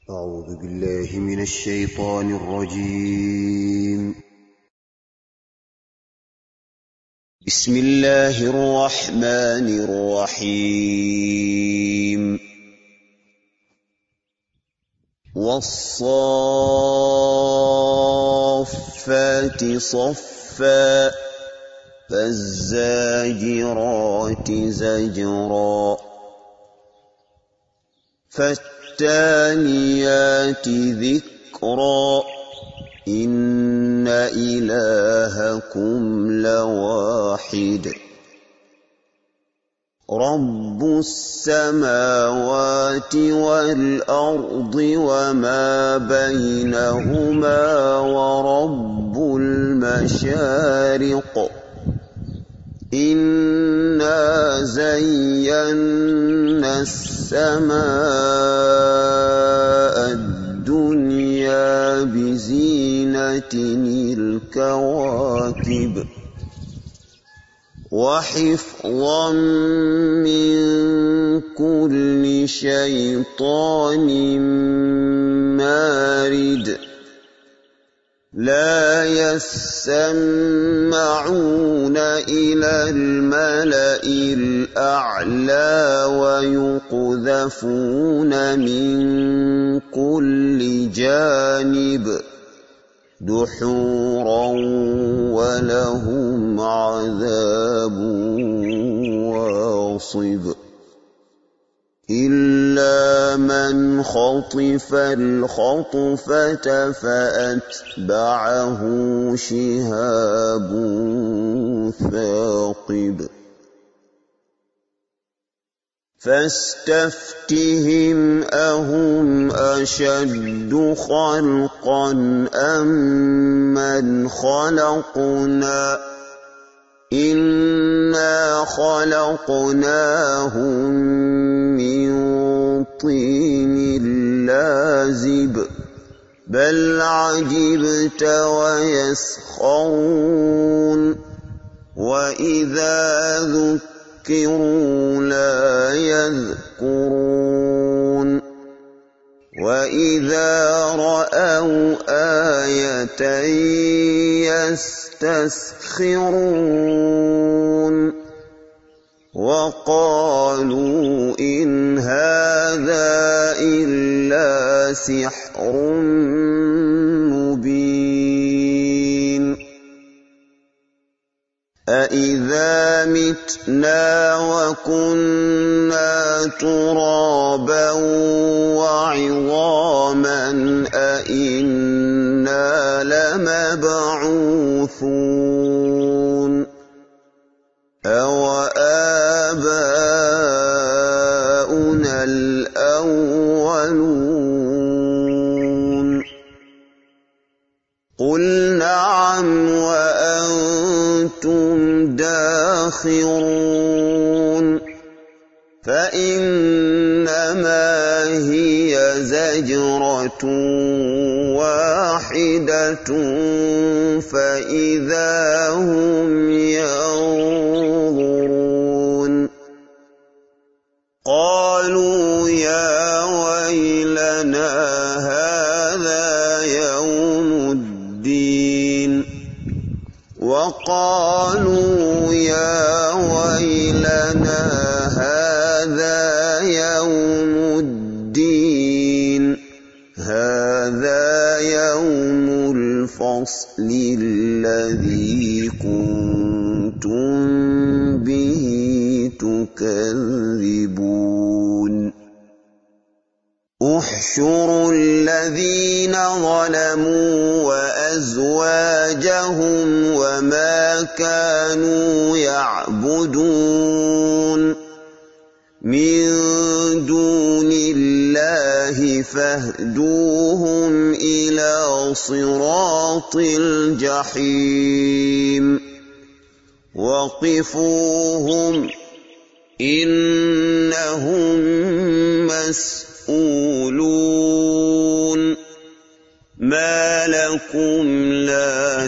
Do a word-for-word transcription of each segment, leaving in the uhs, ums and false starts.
أعوذ بالله من الشيطان الرجيم. بسم الله الرحمن الرحيم. والصافات صفا فالزاجرات زجرا فالتاليات ذكرا إن إلهكم لواحد رب السماوات والأرض وما بينهما ورب المشارق إنا زينا السماء الدنيا بزينة الكواكب وحفظا من كل شيطان مارد لا يسمعون إلى الملأ الأعلى ويقذفون من كل جانب دحورا ولهم عذاب واصب إلا من خطف الخطفة فأتبعه شهاب ثاقب فاستفتهم أهم أشد خلقا أم من خلقنا إنا خلقناهم من طين لازب بل عجبت ويسخرون وإذا ذكروا لا يذكرون وإذا رأوا آية يستسخرون وقالوا إن هذا إلا سحر مبين أإذا متنا وكنا ترابا وعظاما أإنا لمبعوثون أوآباؤنا الأولون قل نعم وأنتم داخرون فإنما هي زجرة واحدة فإذا هم ينظرون قالوا يا ويلنا هذا يوم الدين وقالوا يا ويلنا هذا يوم الدين هذا يوم الفصل الذي كنتم به تكذبون احشروا الذين ظلموا وأزواجهم وما كانوا يعبدون من دون الله فاهدوهم إلى صراط الجحيم وقفوهم إنهم مسؤولون ما لكم لا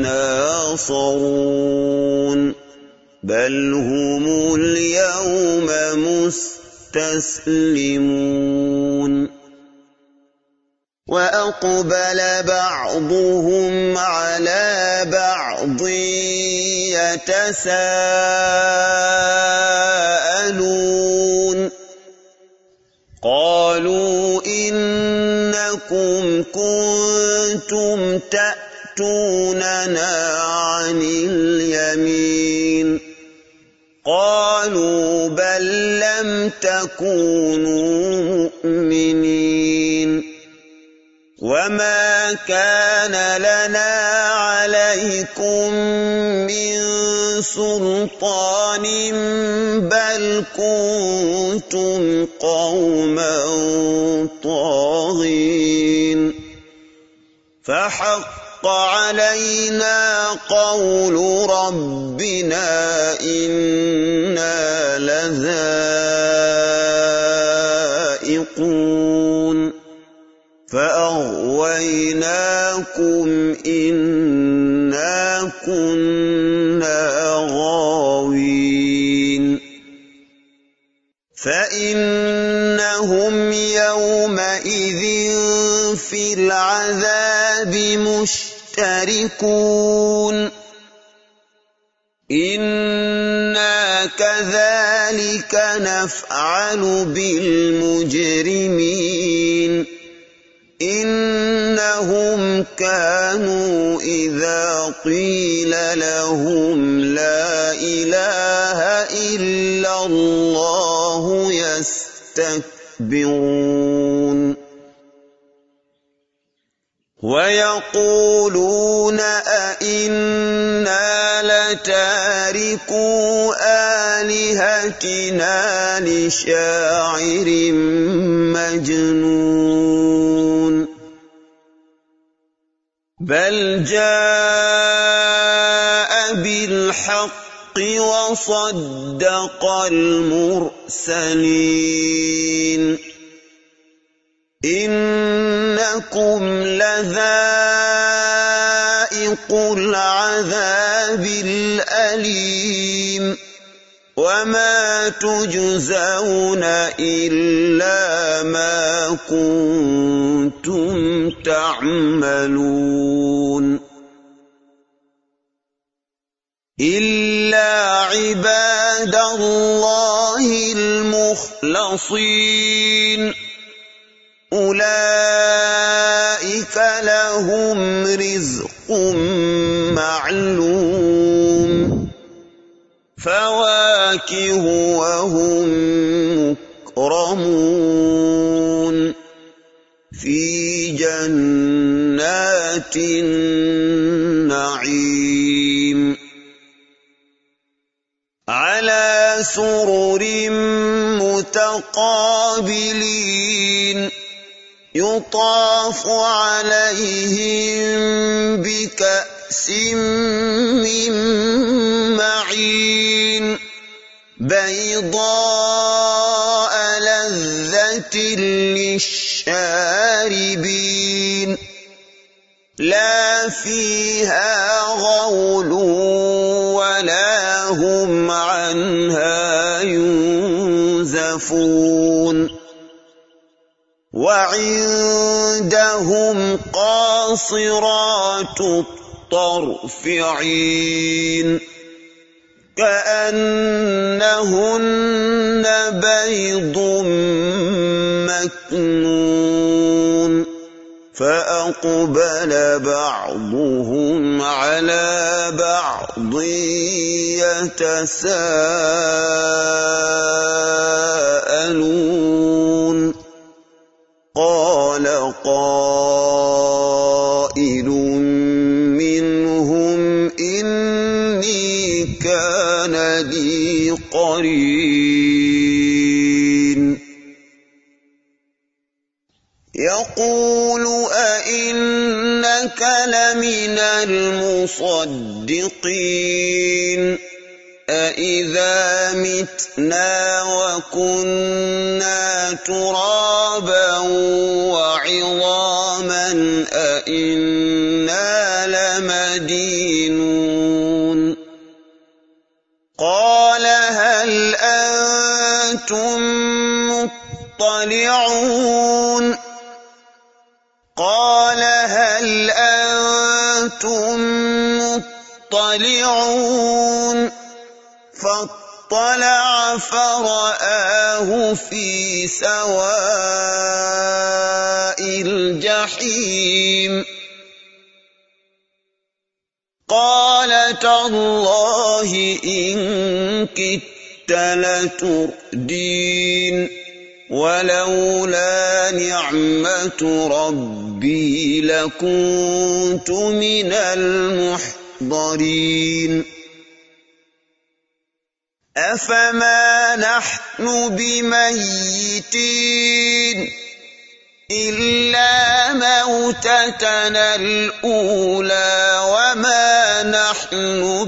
تناصرون بل هم اليوم مستسلمون وأقبل بعضهم على بعض يتساءلون قالوا إنكم كنتم تأتوننا عن اليمين قالوا بل لم تكونوا مؤمنين وما كان لنا عليكم من سلطان بل كنتم قوما طاغين فحق علينا قول ربنا إنا لذائقون فأغويناكم إنا كنا غاوين فإنهم يومئذ في العذاب مشتركون إنا كذلك نفعل بالمجرمين إنهم كانوا إذا قيل لهم لا إله إلا الله يستكبرون ويقولون أئنا لتاركو آلهتنا لشاعر مجنون بل جاء بالحق وصدق المرسلين إنكم لذائق العذاب الأليم وما تجزون إلا ما كنتم تعملون إلا عباد الله المخلصين أولئك لهم رزق معلوم فواكه وهم مكرمون في جنات النعيم على سرر متقابلين يطاف عليهم بكأس من معين بيضاء لذة للشاربين لا فيها غول ولا هم عنها ينزفون وعندهم قاصرات الطرف عين كأنهن بيض مكنون فأقبل بعضهم على بعض يتساءلون قال قائل منهم إني كان لي قرين يقول أئنك لمن المصدقين أإذا متنا وكنا ترابا وعظاما أإنا لمدينون قال هل أنتم مطلعون قال هل أنتم مطلعون فاطلع فرآه في سواء الجحيم قال تالله إن كدت لتردين ولولا نعمة ربي لكنت من المحضرين أفما نحن بميتين إلا موتتنا الأولى وما نحن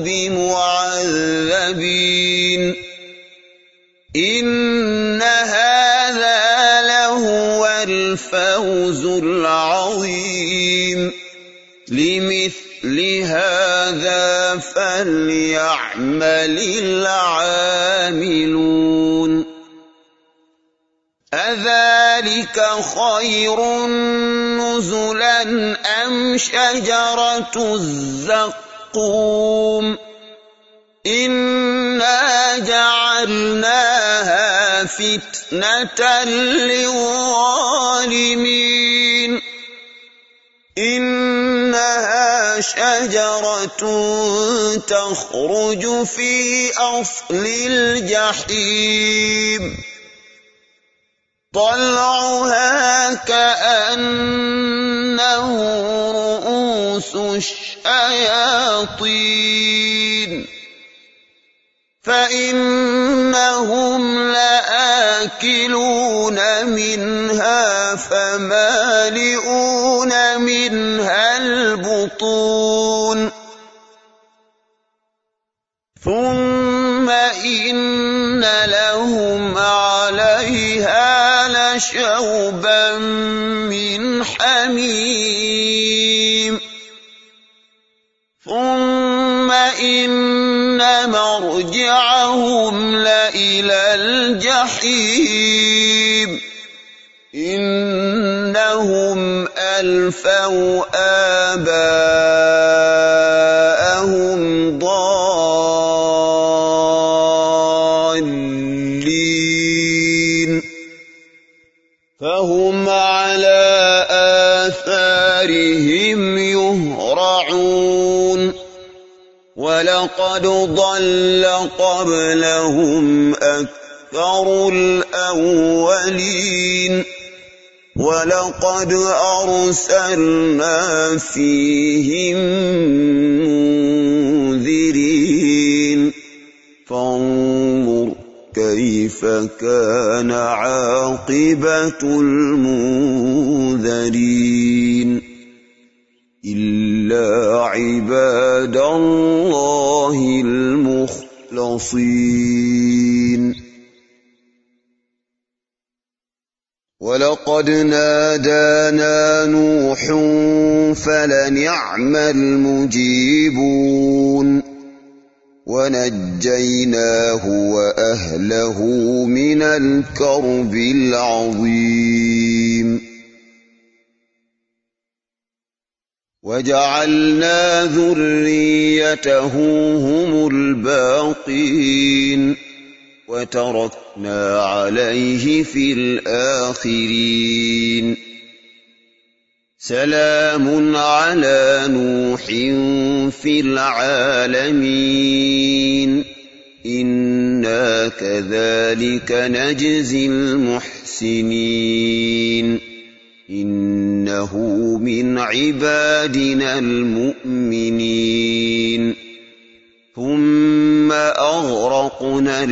بمعذبين إن هذا لهو الفوز العظيم لمثل هذا فليعمل العاملون أذلك خير نزلا أم شجرة الزقوم إنا جعلناها فتنة للظالمين إنها شجرة تخرج في أصل الجحيم طلعها كأنه رؤوس الشياطين فإنهم لآكلون منها فمالئون منها البطون ثم إن لهم عليها لشوبا من حميم ثم إن مرجعهم لإلى الجحيم إنهم ألفوا آباءهم ضالين فهم على آثارهم يهرعون ولقد ضل قبلهم أكثر الأولين ولقد أرسلنا فيهم منذرين فانظر كيف كان عاقبة المنذرين إلا عباد الله المخلصين ولقد نادانا نوح فلنعم المجيبون ونجيناه وأهله من الكرب العظيم وجعلنا ذريته هم الباقين وتركنا عليه في الآخرين سلام على نوح في العالمين إنا كذلك نجزي المحسنين إنه من عبادنا المؤمنين ثم أغرقنا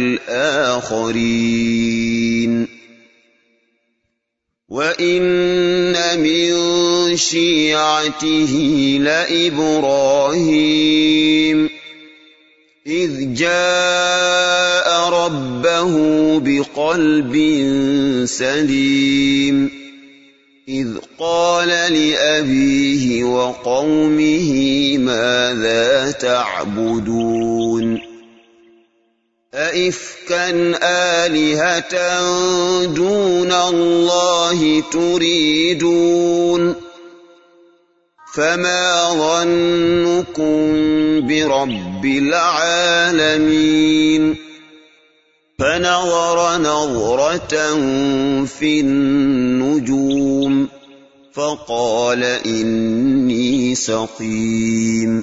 الآخرين وإن من شيعته لإبراهيم إذ جاء ربه بقلب سليم إذ قال لأبيه وقومه ماذا تعبدون أئفكا آلهة دون الله تريدون فما ظنكم برب العالمين فنظر نظرة في النجوم فقال إني سقيم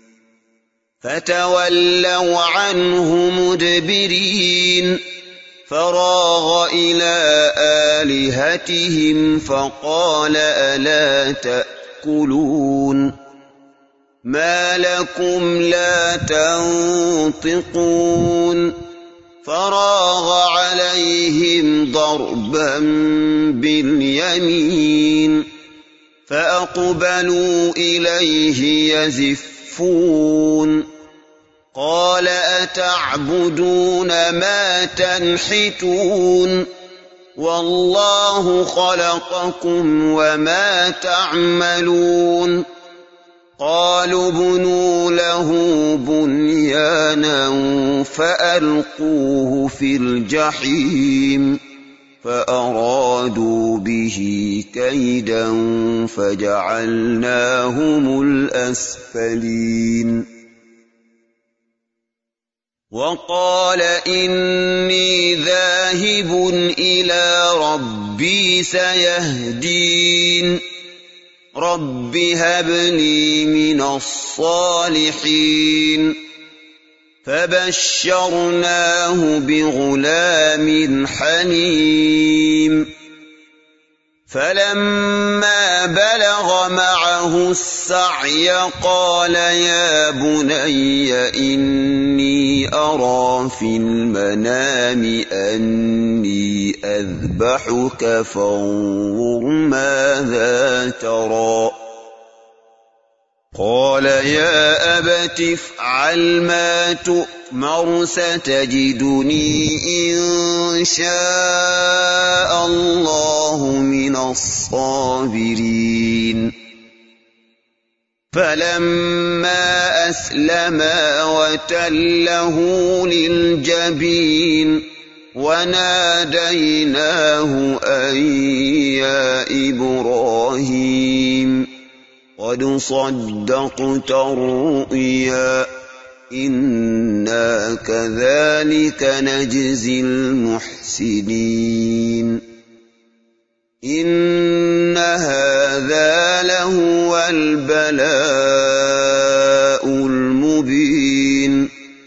فتولوا عنه مدبرين فراغ إلى آلهتهم فقال ألا تأكلون ما لكم لا تنطقون فراغ عليهم ضربا باليمين فأقبلوا إليه يزفون قال أتعبدون ما تنحتون والله خلقكم وما تعملون قالوا ابنوا له بنيانا فألقوه في الجحيم فأرادوا به كيدا فجعلناهم الأسفلين وقال إني ذاهب إلى ربي سيهدين رب هب لي من الصالحين فبشرناه بغلام حليم فلما بلغ معه السعي قال يا بني إني أرى في المنام أني أذبحك فانظر ماذا ترى قال يا أبت افعل ما تؤمر ستجدني إن شاء الله من الصابرين فلما أسلما وتله للجبين وناديناه أن يا إبراهيم قد صدقت الرؤيا إنا كذلك نجزي المحسنين إن هذا لهو البلاء المبين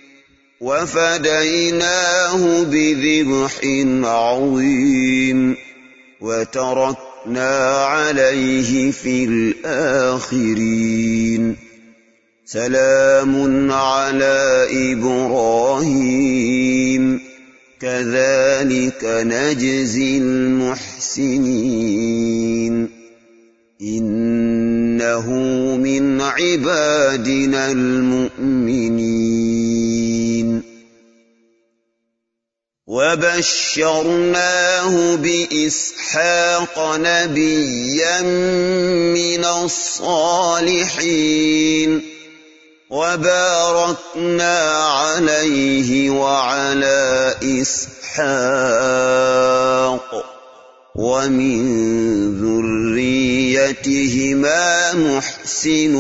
وفديناه بذبح عظيم وتركنا عليه في الآخرين سلام على إبراهيم كذلك نجزي المحسنين إنه من عبادنا المؤمنين وبشرناه بإسحاق نبيا من الصالحين وباركنا عليه وعلى إسحاق ومن ذريتهما محسن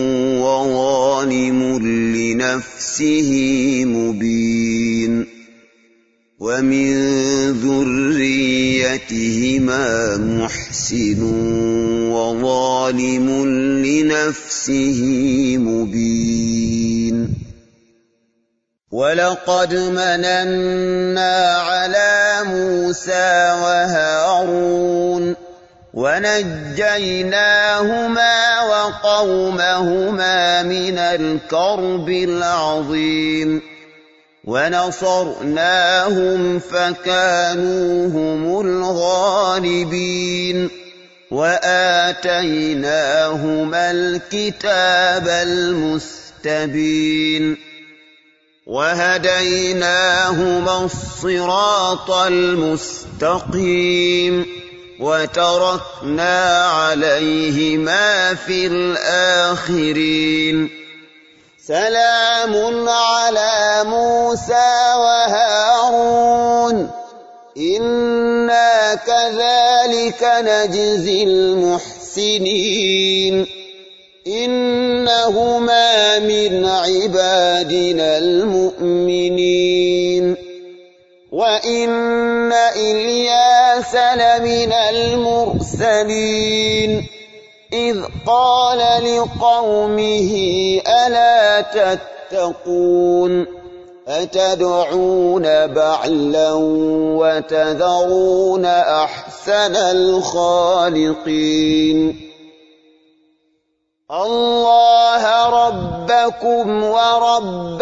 وظالم لنفسه مبين ومن ذريتهما محسن وظالم لنفسه مبين ولقد مننا على موسى وهارون ونجيناهما وقومهما من الكرب العظيم ونصرناهم فكانوا هم الغالبين وآتيناهما الكتاب المستبين وهديناهما الصراط المستقيم وتركنا عليهما في الآخرين سلام على موسى وهارون إنا كذلك نجزي المحسنين إنهما من عبادنا المؤمنين وإن إلياس لمن المرسلين إذ قال لقومه ألا تتقون أتدعون بعلا وتذرون أحسن الخالقين الله ربكم ورب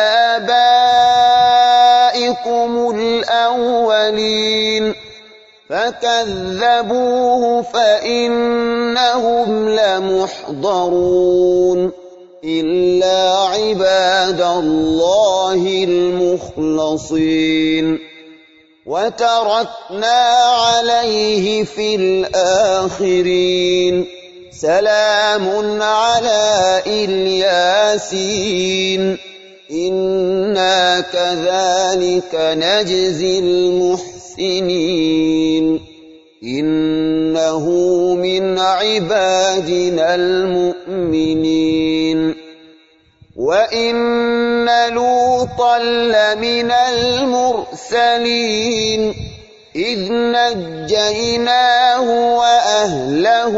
آبائكم الأولين فكذبوه فإنهم لمحضرون إلا عباد الله المخلصين وتركنا عليه في الآخرين سلام على الياسين إنا كذلك نجزي المحسنين إنه من عبادنا المؤمنين وإن لوطا لمن المرسلين إذ نجيناه وأهله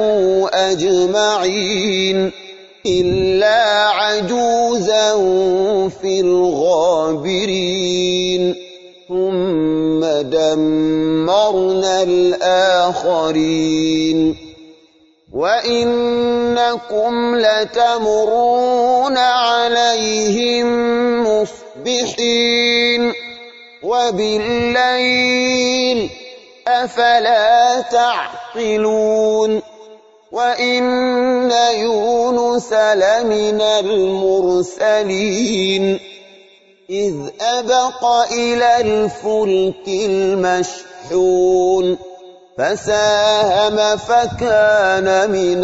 أجمعين إلا عجوزا في الغابرين ثم دمرنا الآخرين وإنكم لتمرون عليهم مصبحين وبالليل أفلا تعقلون وإن يونس لمن المرسلين إذ أبق إلى الفلك المشحون فساهم فكان من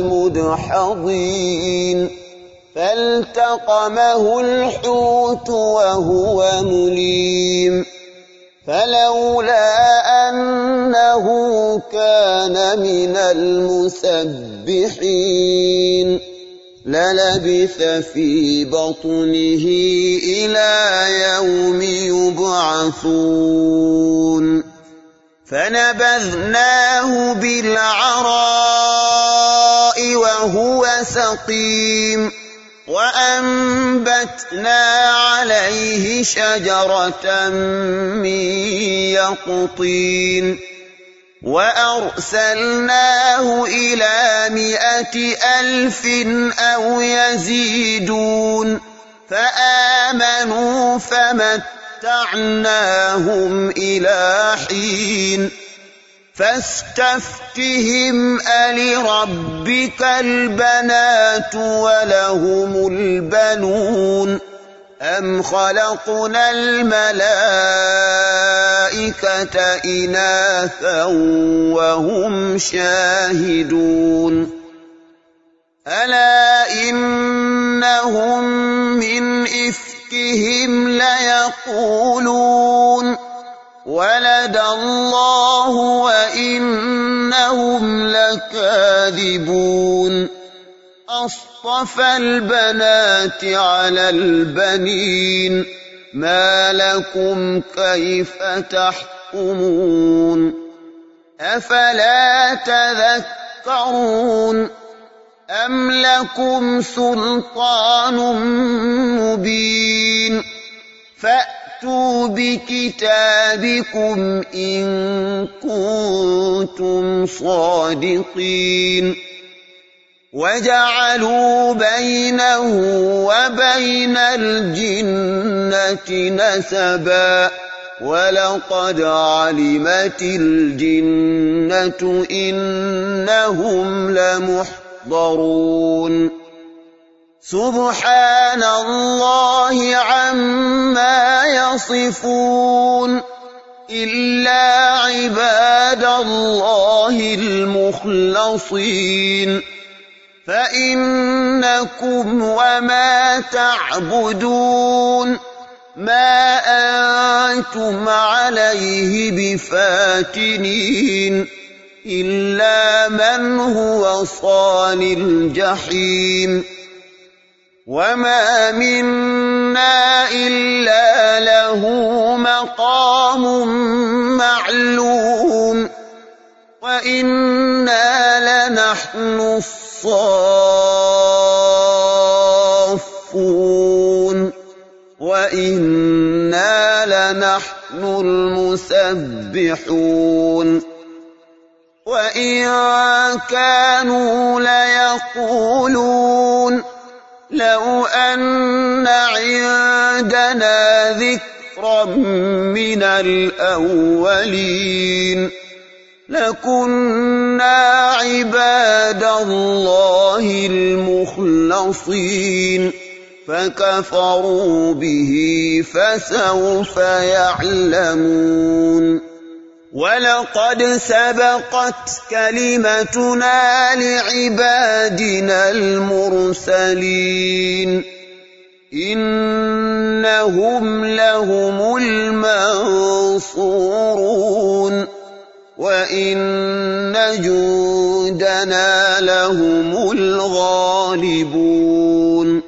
المدحضين فالتقمه الحوت وهو مليم فلولا أنه كان من المسبحين للبث في بطنه إلى يوم يبعثون فنبذناه بالعراء وهو سقيم وأنبتنا عليه شجرة من يقطين وأرسلناه إلى مائة ألف أو يزيدون فآمنوا فمتعناهم إلى حين فاستفتهم ألربك البنات ولهم البنون أم خلقنا الملائكة إناثا وهم شاهدون ألا إنهم من إفكهم ليقولون ولد الله وإنهم لكاذبون أصطفى البنات على البنين ما لكم كيف تحكمون أفلا تذكرون أم لكم سلطان مبين فأتوا بكتابكم إن كنتم صادقين وجعلوا بينه وبين الجنة نسبا ولقد علمت الجنة إنهم لمحضرون سبحان الله عما يصفون إلا عباد الله المخلصين فإنكم وما تعبدون ما أنتم عليه بفاتنين إلا من هو صال الجحيم وما منا إلا له مقام معلوم وإنا لنحن الصافون وإنا لنحن المسبحون وإن كانوا ليقولون لو أن عندنا ذكرا من الأولين لكنا عباد الله المخلصين فكفروا به فسوف يعلمون ولقد سبقت كلمتنا لعبادنا المرسلين إنهم لهم المنصورون وإن جندنا لهم الغالبون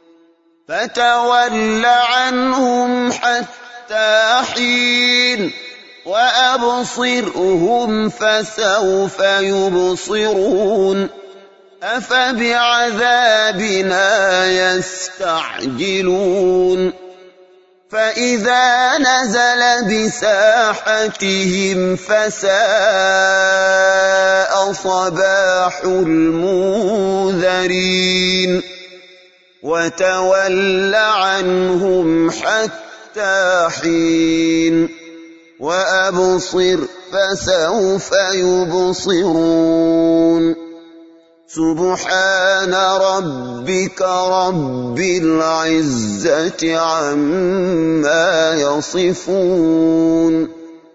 فتول عنهم حتى حين وأبصرهم فسوف يبصرون أفبعذابنا يستعجلون فإذا نزل بساحتهم فساء صباح المنذرين وتول عنهم حتى حين وأبصر فسوف يبصرون سبحان ربك رب العزة عما يصفون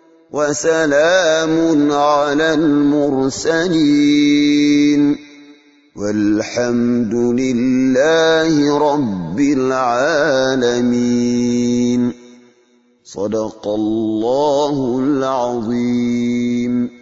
وسلام على المرسلين والحمد لله رب العالمين صدق الله العظيم.